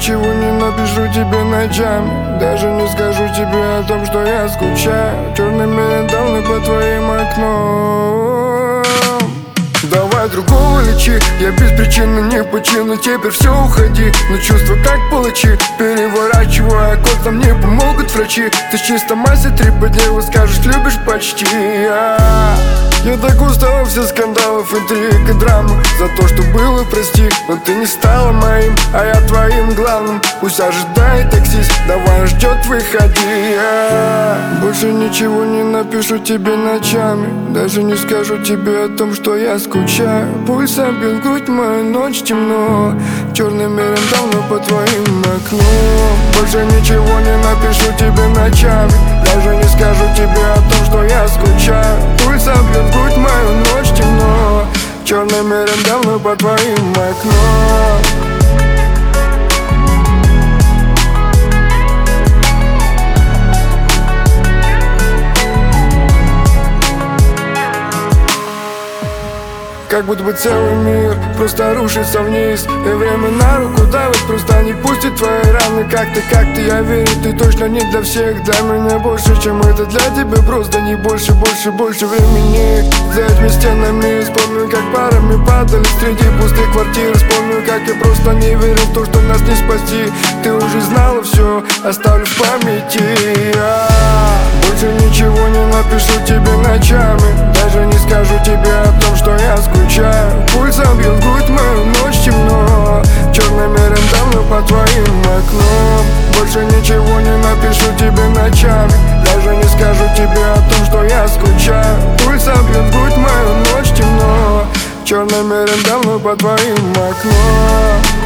ничего не напишу тебе ночами, даже не скажу тебе о том, что я скучаю черными рядами по твоим окнам. Давай другого лечи, я без причины не почину. Теперь все, уходи, но чувства как палачи. Переворачивая код, нам не помогут врачи. Ты чисто масса 3 по дневу скажешь, любишь почти. Я так устал все скандалов, интриг и драмы. За то, что было, прости, но ты не стала моим, а я твоим главным. Пусть ожидает таксист, давай ждет, выходи. Больше ничего не напишу тебе ночами, даже не скажу тебе о том, что я скучаю. Пульсом бьет грудь мою, ночь темно, черным мерем давно по твоим окном. Больше ничего не напишу тебе ночами, даже не скажу тебе о том, что я скучаю. Пульсом бьет грудь мою, ночь темно, черным мерем давно по твоим окном. Как будто бы целый мир просто рушится вниз, и время на руку давит, просто не пустит твои раны. Как ты, я верю, ты точно не для всех. Для меня больше, чем это для тебя, просто не больше времени. За этими стенами вспомню, как парами падали среди пустых квартир. Вспомню, как я просто не верил в то, что нас не спасти. Ты уже знала все, оставлю в памяти. Больше ничего не напишу тебе ночами, даже не скажу тебе о том, что я скучаю. Пульсом бьет грудь мою, ночь темно, черным мерем давно по твоим окном. Больше ничего не напишу тебе ночами, даже не скажу тебе о том, что я скучаю. Пульсом бьет грудь мою, ночь темно, черным мерем давно по твоим окном.